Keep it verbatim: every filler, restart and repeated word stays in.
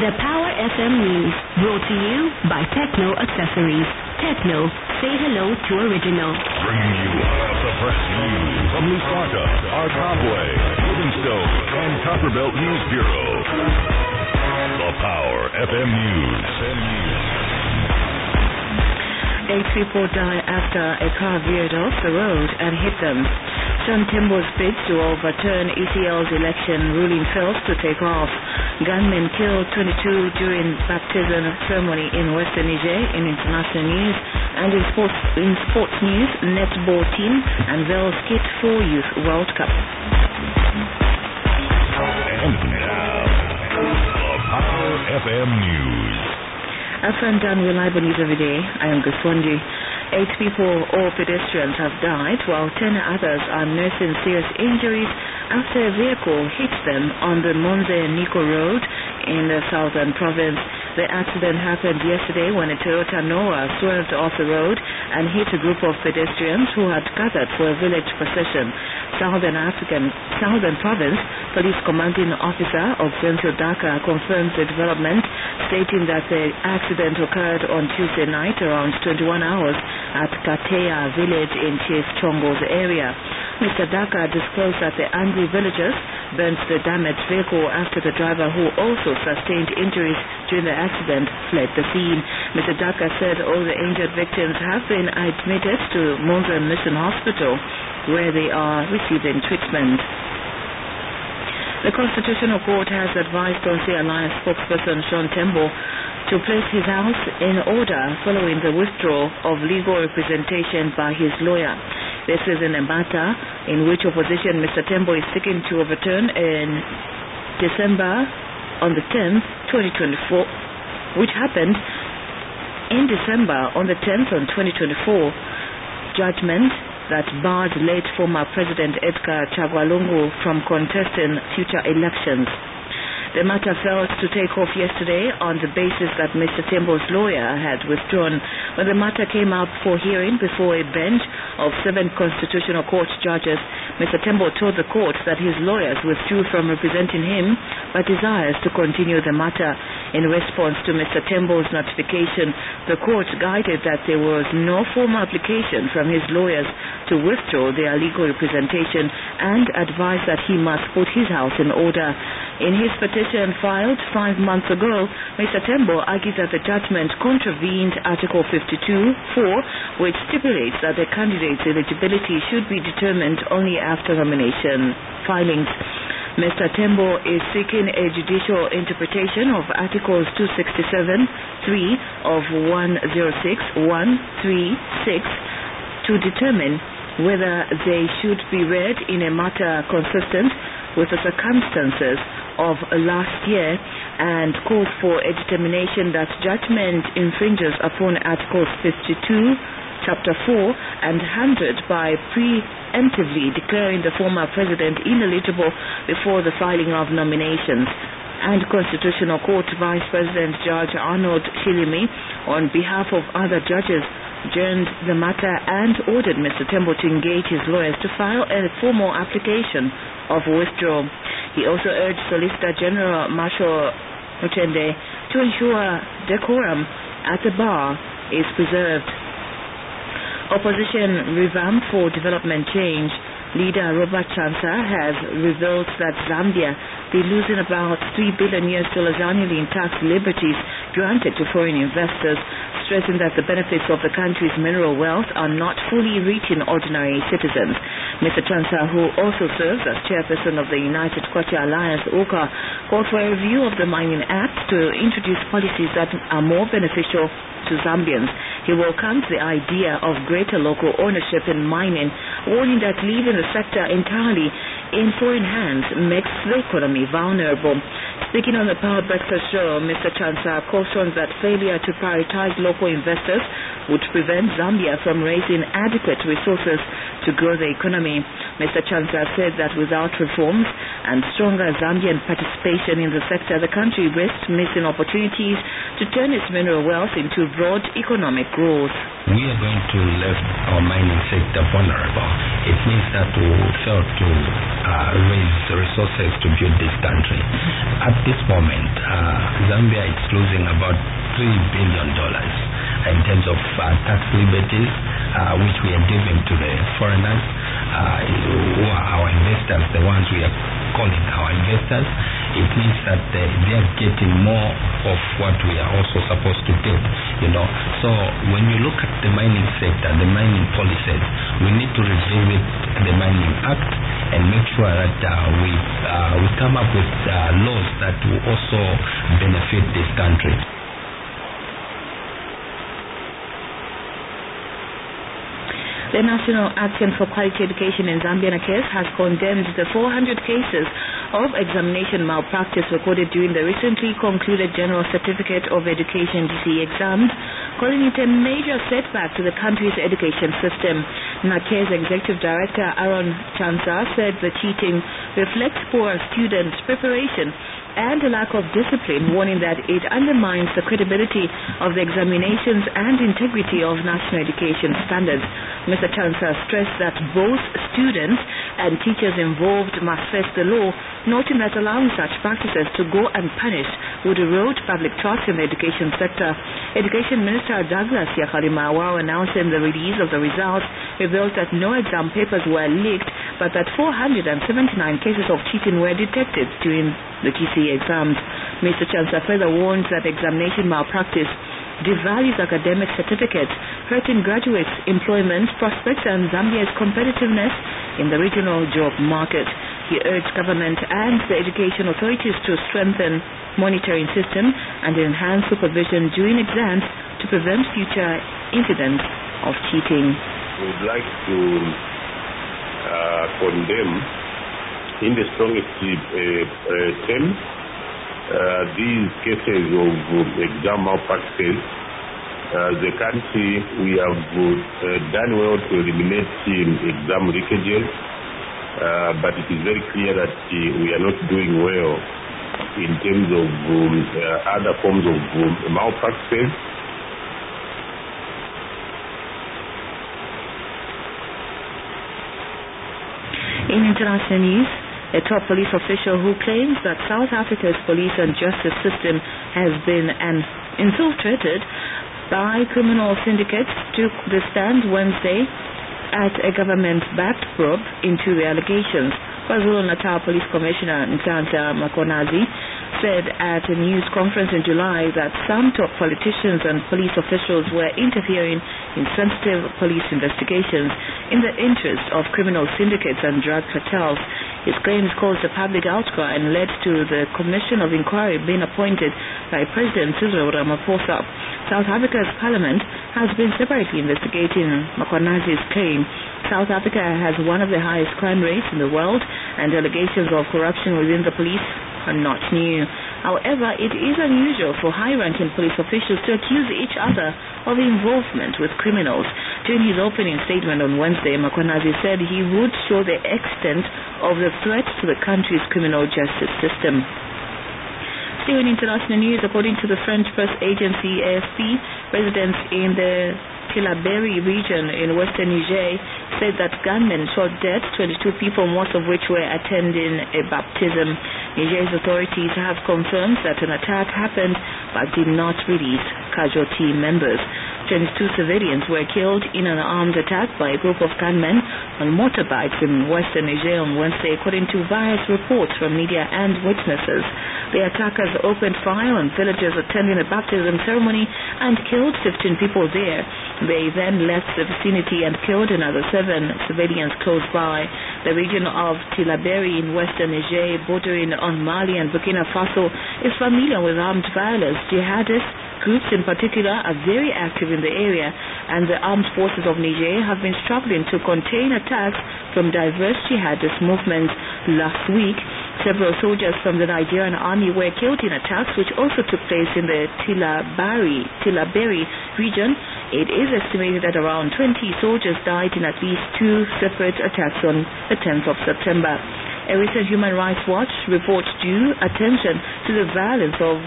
The Power F M News, brought to you by Techno Accessories. Techno, say hello to original. Bringing you off the press news from Lusaka, Arcopway, Livingstone, and Copperbelt News Bureau. The Power F M News. F M News. Eight people die after a car veered off the road and hit them. John Tembo's bid to overturn E C L's election ruling fails to take off. Gunmen killed twenty-two during baptism ceremony in Western Niger. In international news and in sports, in sports news, netball team unveils kit for Youth World Cup. And now, the Power F M News. After I'm done reliable news every day, I am Guswandi. Eight people, all pedestrians, have died, while ten others are nursing serious injuries after a vehicle hit them on the Monze-Nico Road in the southern province. The accident happened yesterday when a Toyota Noah swerved off the road and hit a group of pedestrians who had gathered for a village procession. Southern African Southern Province Police Commanding Officer of Central Dhaka confirmed the development, stating that the accident occurred on Tuesday night around twenty-one hours at Kateya village in Chief Chongo's area. Mister Dhaka disclosed that the angry villagers burnt the damaged vehicle after the driver, who also sustained injuries during the accident, fled the scene. Mister Dhaka said all the injured victims have been admitted to Monza Mission Hospital, where they are receiving treatment. The Constitutional Court has advised Tonsi Alliance spokesperson Sean Tembo to place his house in order following the withdrawal of legal representation by his lawyer. This is in a matter in which opposition Mister Tembo is seeking to overturn in December on the tenth, twenty twenty-four, which happened in December on the tenth on twenty twenty-four, judgment that barred late former President Edgar Chagwa Lungu from contesting future elections. The matter failed to take off yesterday on the basis that Mister Tembo's lawyer had withdrawn. When the matter came up for hearing before a bench of seven Constitutional Court judges, Mister Tembo told the court that his lawyers withdrew from representing him but desires to continue the matter. In response to Mister Tembo's notification, the court guided that there was no formal application from his lawyers to withdraw their legal representation and advised that he must put his house in order. In his petition filed five months ago, Mister Tembo argued that the judgment contravened Article fifty-two four, which stipulates that the candidate's eligibility should be determined only after nomination filings. Mister Tembo is seeking a judicial interpretation of Articles two sixty-seven three of one oh six one thirty-six to determine whether they should be read in a matter consistent with the circumstances of last year, and calls for a determination that judgment infringes upon Articles fifty-two, Chapter four and one hundred by preemptively declaring the former president ineligible before the filing of nominations. And Constitutional Court Vice President Judge Arnold Shilimi, on behalf of other judges, adjourned the matter and ordered Mister Tembo to engage his lawyers to file a formal application of withdrawal. He also urged Solicitor General Marshal Muchende to ensure decorum at the bar is preserved. Opposition Revamp for Development Change leader Robert Chansa has revealed that Zambia be losing about three billion U S dollars annually in tax liberties granted to foreign investors, stressing that the benefits of the country's mineral wealth are not fully reaching ordinary citizens. Mister Chansa, who also serves as chairperson of the United Kwacha Alliance, O K A, called for a review of the Mining Act to introduce policies that are more beneficial to Zambians. He welcomes the idea of greater local ownership in mining, warning that leaving the sector entirely in foreign hands makes the economy vulnerable. Speaking on the Power Breakfast Show, Mister Chansa cautioned that failure to prioritize local investors would prevent Zambia from raising adequate resources to grow the economy. Mister Chansa said that without reforms and stronger Zambian participation in the sector, the country risks missing opportunities to turn its mineral wealth into broad economic growth. We are going to left our mining sector vulnerable. It means that we failed to uh, raise resources to build this country. at this moment, uh, Zambia is losing about three billion dollars in terms of uh, tax liberties, uh, which we are giving to the foreigners, uh, who are our investors, the ones we are calling our investors. It means that uh, they are getting more of what we are also supposed to get, you know. So when you look at the mining sector, the mining policies, we need to revisit the Mining Act and make sure that uh, we uh, we come up with uh, laws that will also benefit this country. The National Action for Quality Education in Zambia, NAQUEZ, has condemned the four hundred cases of examination malpractice recorded during the recently concluded General Certificate of Education G C E exams, calling it a major setback to the country's education system. NAQUEZ Executive Director Aaron Chanza said the cheating reflects poor student preparation and a lack of discipline, warning that it undermines the credibility of the examinations and integrity of national education standards. Mister Chanza stressed that both students and teachers involved must face the law, noting that allowing such practices to go unpunished would erode public trust in the education sector. Education Minister Douglas Yakalimawa, announcing the release of the results, revealed that no exam papers were leaked, but that four hundred seventy-nine cases of cheating were detected during the G C E exams. Mister Chanza further warned that examination malpractice devalues academic certificates, hurting graduates' employment prospects and Zambia's competitiveness in the regional job market. He urged government and the education authorities to strengthen monitoring system and enhance supervision during exams to prevent future incidents of cheating. We would like to uh, condemn in the strongest uh, uh, terms uh, these cases of uh, exam malpractice. As a country, we have uh, done well to eliminate um, exam leakages, uh, but it is very clear that uh, we are not doing well in terms of um, uh, other forms of um, malpractice. In international news, a top police official who claims that South Africa's police and justice system has been an infiltrated by criminal syndicates took the stand Wednesday at a government-backed probe into the allegations. KwaZulu-Natal Police Commissioner Nhlanhla Makonazi said at a news conference in July that some top politicians and police officials were interfering in sensitive police investigations in the interest of criminal syndicates and drug cartels. His claims caused a public outcry and led to the Commission of Inquiry being appointed by President Cyril Ramaphosa. South Africa's parliament has been separately investigating Makonazi's claim. South Africa has one of the highest crime rates in the world, and allegations of corruption within the police are not new. However, it is unusual for high-ranking police officials to accuse each other of involvement with criminals. During his opening statement on Wednesday, Makonazi said he would show the extent of the threat to the country's criminal justice system. Still in international news, according to the French press agency A F P, residents in the Tillabéri region in western Niger said that gunmen shot dead twenty-two people, most of which were attending a baptism. Niger's authorities have confirmed that an attack happened but did not release casualty members. twenty-two civilians were killed in an armed attack by a group of gunmen on motorbikes in western Niger on Wednesday, according to various reports from media and witnesses. The attackers opened fire on villagers attending a baptism ceremony and killed fifteen people there. They then left the vicinity and killed another seven civilians close by. The region of Tillabéri in western Niger, bordering on Mali and Burkina Faso, is familiar with armed violence. Jihadist groups in particular are very active in the area, and the armed forces of Niger have been struggling to contain attacks from diverse jihadist movements. Last week, several soldiers from the Nigerian army were killed in attacks which also took place in the Tillabéri, Tillabéri region. It is estimated that around twenty soldiers died in at least two separate attacks on the tenth of September. A recent Human Rights Watch report drew attention to the violence of